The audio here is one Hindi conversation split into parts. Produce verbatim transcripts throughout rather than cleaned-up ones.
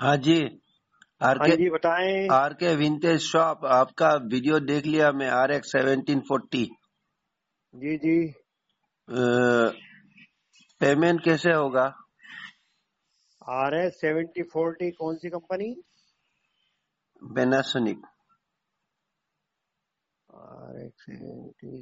हाँ जी। आर हाँ के जी बताएं। आर के विंटेज शॉप, आपका वीडियो देख लिया मैं। आर एक्स सेवनटीन फोर्टी जी जी। पेमेंट कैसे होगा? आर एस सेवेंटी फोर्टी कौन सी company? Panasonic. R X seventy.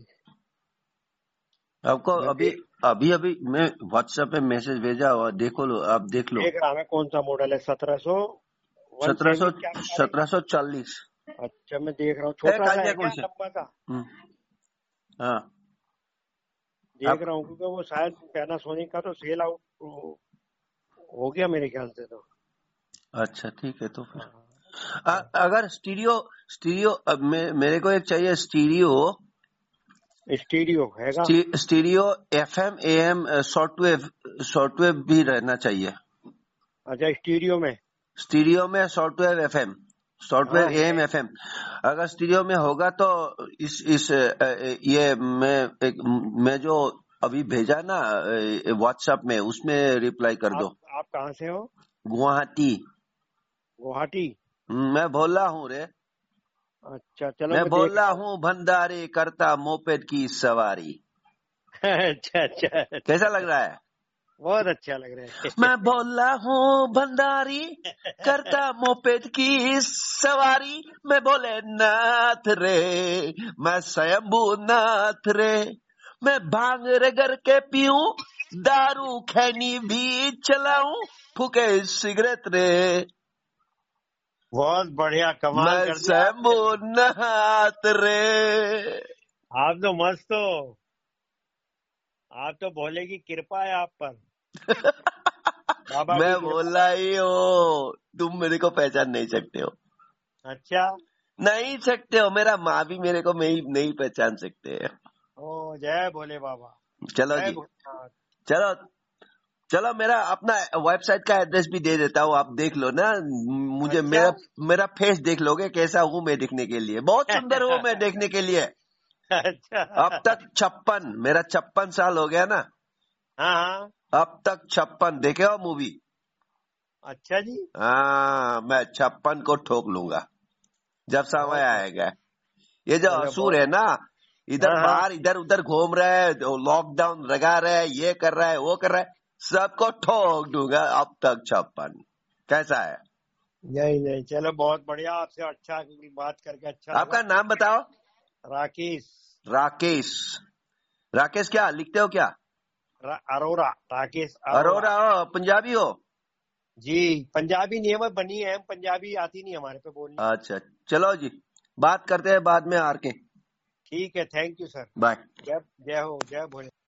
आपको मैं अभी देख अभी अभी मैं व्हाट्सएप पे मैसेज भेजा हुआ, देखो लो, आप देख लो। देख रहा मैं कौन सा मॉडल है। सत्रह सौ वन सत्रह सौ सेमी क्या बता रहे? सत्रह सौ चालीस अच्छा मैं देख रहा हूँ, है। छोटा सा कालिया है कौन क्या से? लंबा सा? हम्म, हाँ। देख आप रहा हूँ क्योंकि वो शायद पैनासोनिक का तो सेल आउट हो गया मेरे ख्याल से तो। अच्छा ठीक है, तो फिर आ, हाँ, अगर स्टीरियो स्टीरियो अब मे, मेरे को एक चाहिए स्टीरियो। स्टीरियो हैगा? स्टी, stereo F M A M shortwave shortwave भी रहना चाहिए। अच्छा स्टीरियो में। स्टीरियो में शॉर्टवेव एफ एम, हाँ शॉर्टवेव ए है। M F M. अगर स्टीरियो में होगा तो इस इस अ, ये मैं एक मैं जो अभी भेजा ना व्हाट्सएप में, उसमें रिप्लाई कर आप दो। आप कहाँ से हो? गुवाहाटी। गुवाहाटी। मैं भोला हूँ रे। अच्छा चलो मैं मैं देख भोला रहा हूँ। हूँ भंडारी, करता मोपेड की सवारी। अच्छा अच्छा कैसा अच्छा। लग रहा है? बहुत अच्छा लग रहा है। मैं भोला हूँ भंडारी, करता मोपेड की सवारी। मैं भोलेनाथ रे, मैं स्वयंभू नाथ रे। मैं भांग रगड़ के पीऊं, दारू खैनी भी चलाऊं, फूके सिगरेट रे। बहुत बढ़िया, कमाल मैं कर दिया स्वयंभू आपने तो। नाथ रे। आप तो मस्त हो। आप तो भोले की कृपा है आप पर, बाबा मैं की कृपा बोला है। ही हो, तुम मेरे को पहचान नहीं सकते हो। अच्छा। नहीं सकते हो, मेरा माँ भी मेरे को नहीं नहीं पहचान सकते हैं। ओ जय भोले बाबा। चलो जय जी, भोलेनाथ। चलो चलो, मेरा अपना वेबसाइट का एड्रेस भी दे देता हूँ, आप देख लो ना। मुझे अच्छा। मेरा मेरा फेस देख लोगे कैसा हूँ मैं देखने के लिए। बहुत सुंदर हूँ मैं देखने के लिए। अच्छा। अब तक छप्पन, मेरा छप्पन साल हो गया ना। हाँ हाँ। अब तक छप्पन देखे हो मूवी? अच्छा जी। हाँ, मैं छप्पन को ठोक लूंगा जब समय बहुत बढ़िया। आएगा। ये जो चलो असुर बहुत। है ना, इधर हाँ हाँ। बाहर इधर उधर घूम रहा है, लॉकडाउन लगा रहा है, ये कर रहा है वो कर रहा है, सबको ठोक दूंगा। अब तक छप्पन। कैसा है? नहीं नहीं, चलो बहुत बढ़िया, आपसे अच्छा बात करके अच्छा आपका लगा। नाम बताओ। राकेश। राकेश। राकेश क्या लिखते हो क्या? रा, अरोरा, राकेश अरोरा। अरोरा हो? पंजाबी हो? जी। पंजाबी नियम बनी है, हम पंजाबी आती नहीं हमारे पे बोलनी। अच्छा, चलो जी, बात करते हैं बाद में आर के। ठीक है, थैंक यू सर। बाय। जय जय हो, जय भोले।